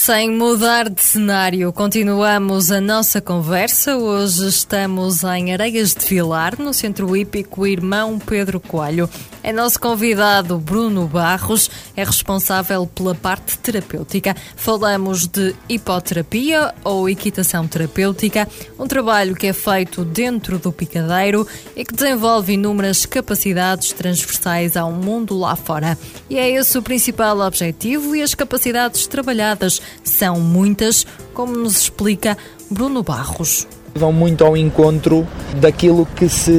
Sem mudar de cenário, continuamos a nossa conversa. Hoje estamos em Areias de Vilar, no Centro Hípico Irmão Pedro Coelho. É nosso convidado Bruno Barros, é responsável pela parte terapêutica. Falamos de hipoterapia ou equitação terapêutica, um trabalho que é feito dentro do picadeiro e que desenvolve inúmeras capacidades transversais ao mundo lá fora. E é esse o principal objetivo, e as capacidades trabalhadas são muitas, como nos explica Bruno Barros. Vão muito ao encontro daquilo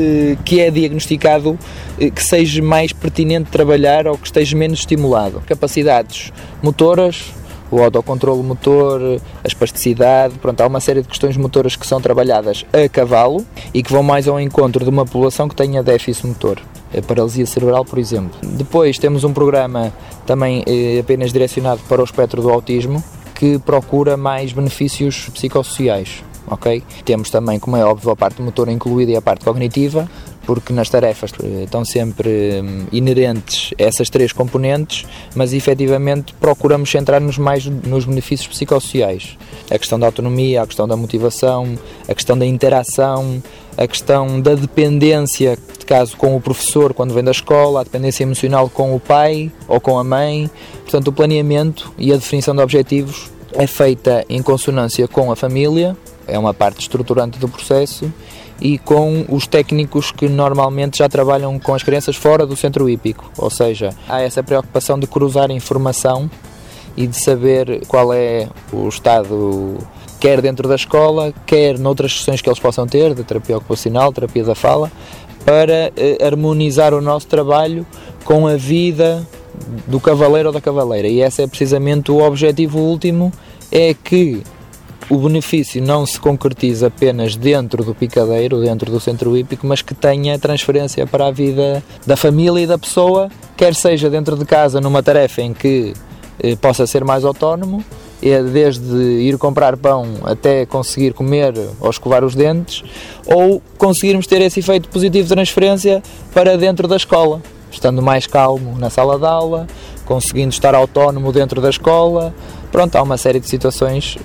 que é diagnosticado que seja mais pertinente trabalhar ou que esteja menos estimulado. Capacidades motoras, o autocontrole motor, a espasticidade, há uma série de questões motoras que são trabalhadas a cavalo e que vão mais ao encontro de uma população que tenha déficit motor. A paralisia cerebral, por exemplo. Depois temos um programa também apenas direcionado para o espectro do autismo, que procura mais benefícios psicossociais. Okay? Temos também, como é óbvio, a parte motora incluída e a parte cognitiva, porque nas tarefas estão sempre inerentes essas três componentes, mas efetivamente procuramos centrar-nos mais nos benefícios psicossociais. A questão da autonomia, a questão da motivação, a questão da interação, a questão da dependência, de caso com o professor quando vem da escola, a dependência emocional com o pai ou com a mãe. Portanto, o planeamento e a definição de objetivos é feita em consonância com a família, é uma parte estruturante do processo, e com os técnicos que normalmente já trabalham com as crianças fora do centro hípico. Ou seja, há essa preocupação de cruzar informação e de saber qual é o estado, quer dentro da escola, quer noutras sessões que eles possam ter, de terapia ocupacional, terapia da fala, para harmonizar o nosso trabalho com a vida do cavaleiro ou da cavaleira. E esse é precisamente o objetivo último, é que o benefício não se concretize apenas dentro do picadeiro, dentro do centro hípico, mas que tenha transferência para a vida da família e da pessoa, quer seja dentro de casa numa tarefa em que possa ser mais autónomo, desde ir comprar pão até conseguir comer ou escovar os dentes, ou conseguirmos ter esse efeito positivo de transferência para dentro da escola, estando mais calmo na sala de aula, conseguindo estar autónomo dentro da escola. Há uma série de situações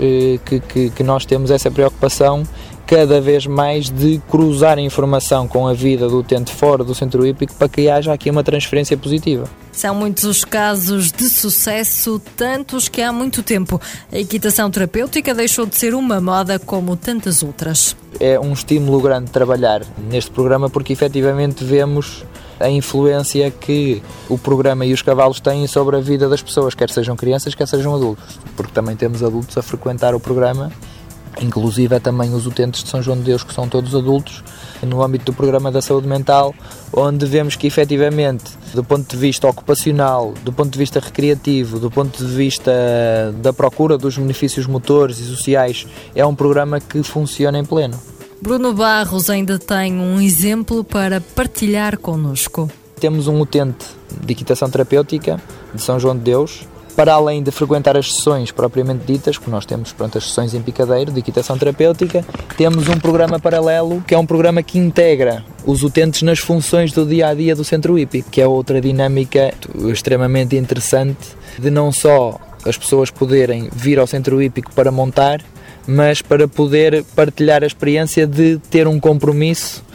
que nós temos essa preocupação cada vez mais de cruzar a informação com a vida do utente fora do centro hípico para que haja aqui uma transferência positiva. São muitos os casos de sucesso, tantos que há muito tempo a equitação terapêutica deixou de ser uma moda como tantas outras. É um estímulo grande trabalhar neste programa porque efetivamente vemos a influência que o programa e os cavalos têm sobre a vida das pessoas, quer sejam crianças, quer sejam adultos, porque também temos adultos a frequentar o programa, inclusive também os utentes de São João de Deus, que são todos adultos, no âmbito do programa da saúde mental, onde vemos que efetivamente, do ponto de vista ocupacional, do ponto de vista recreativo, do ponto de vista da procura dos benefícios motores e sociais, é um programa que funciona em pleno. Bruno Barros ainda tem um exemplo para partilhar connosco. Temos um utente de equitação terapêutica de São João de Deus, para além de frequentar as sessões propriamente ditas, porque nós temos as sessões em picadeiro de equitação terapêutica, temos um programa paralelo, que é um programa que integra os utentes nas funções do dia-a-dia do centro hípico, que é outra dinâmica extremamente interessante de não só as pessoas poderem vir ao centro hípico para montar, mas para poder partilhar a experiência de ter um compromisso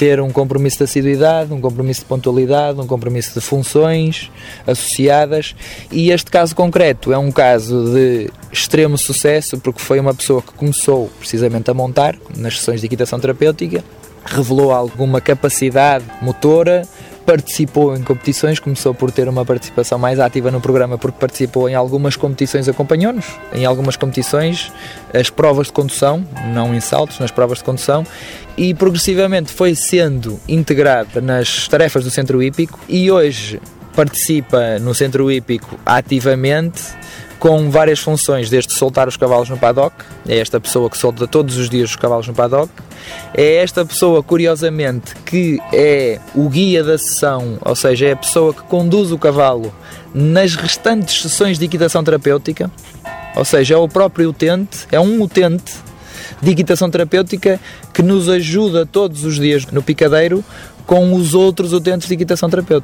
de assiduidade, um compromisso de pontualidade, um compromisso de funções associadas. E este caso concreto é um caso de extremo sucesso, porque foi uma pessoa que começou precisamente a montar nas sessões de equitação terapêutica, revelou alguma capacidade motora, participou em competições, começou por ter uma participação mais ativa no programa porque participou em algumas competições, acompanhou-nos em algumas competições, as provas de condução, não em saltos, nas provas de condução, e progressivamente foi sendo integrada nas tarefas do centro hípico e hoje participa no centro hípico ativamente, com várias funções, desde soltar os cavalos no paddock, é esta pessoa que solta todos os dias os cavalos no paddock, é esta pessoa, curiosamente, que é o guia da sessão, ou seja, é a pessoa que conduz o cavalo nas restantes sessões de equitação terapêutica, ou seja, é o próprio utente, é um utente de equitação terapêutica que nos ajuda todos os dias no picadeiro com os outros utentes de equitação terapêutica.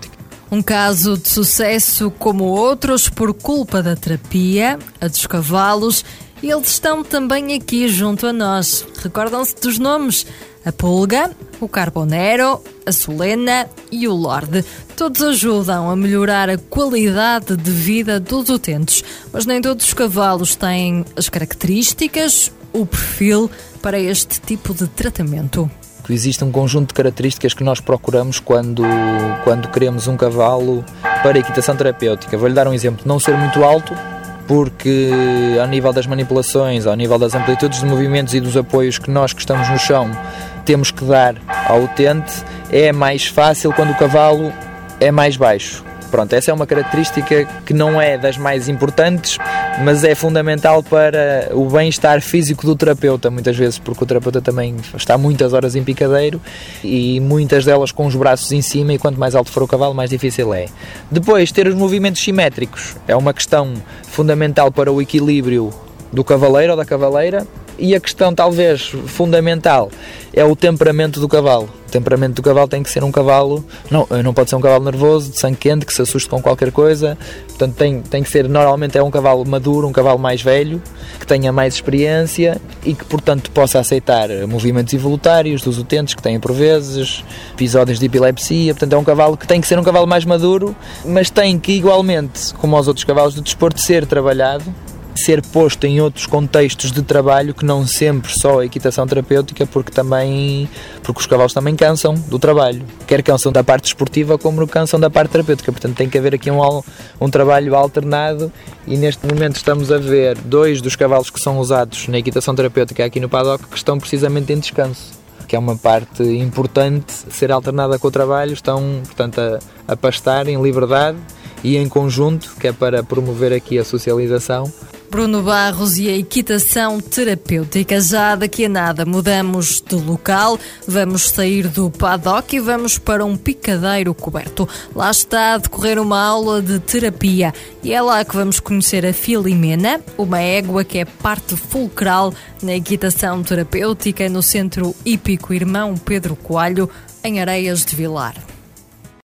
Um caso de sucesso como outros por culpa da terapia, a dos cavalos. Eles estão também aqui junto a nós. Recordam-se dos nomes? A Pulga, o Carbonero, a Solena e o Lorde. Todos ajudam a melhorar a qualidade de vida dos utentes, mas nem todos os cavalos têm as características, o perfil para este tipo de tratamento. Existe um conjunto de características que nós procuramos quando queremos um cavalo para equitação terapêutica. Vou-lhe dar um exemplo: não ser muito alto, porque ao nível das manipulações, ao nível das amplitudes de movimentos e dos apoios que nós que estamos no chão temos que dar ao utente, é mais fácil quando o cavalo é mais baixo. Pronto, essa é uma característica que não é das mais importantes, mas é fundamental para o bem-estar físico do terapeuta, muitas vezes, porque o terapeuta também está muitas horas em picadeiro e muitas delas com os braços em cima, e quanto mais alto for o cavalo, mais difícil é. Depois, ter os movimentos simétricos é uma questão fundamental para o equilíbrio do cavaleiro ou da cavaleira, e a questão talvez fundamental é o temperamento do cavalo. O temperamento do cavalo tem que ser um cavalo, não pode ser um cavalo nervoso, de sangue quente, que se assuste com qualquer coisa. Portanto, tem que ser, normalmente é um cavalo maduro, um cavalo mais velho, que tenha mais experiência e que, portanto, possa aceitar movimentos involuntários dos utentes, que têm por vezes episódios de epilepsia. Portanto, é um cavalo que tem que ser um cavalo mais maduro, mas tem que, igualmente, como aos outros cavalos do desporto, ser trabalhado, ser posto em outros contextos de trabalho, que não sempre só a equitação terapêutica, porque os cavalos também cansam do trabalho, quer cansam da parte esportiva como cansam da parte terapêutica. Portanto, tem que haver aqui um trabalho alternado, e neste momento estamos a ver 2 dos cavalos que são usados na equitação terapêutica aqui no paddock que estão precisamente em descanso, que é uma parte importante ser alternada com o trabalho. Estão, portanto, a pastar em liberdade e em conjunto, que é para promover aqui a socialização. Bruno Barros e a equitação terapêutica. Já daqui a nada mudamos de local, vamos sair do paddock e vamos para um picadeiro coberto. Lá está a decorrer uma aula de terapia e é lá que vamos conhecer a Filimena, uma égua que é parte fulcral na equitação terapêutica no Centro Hípico Irmão Pedro Coelho, em Areias de Vilar.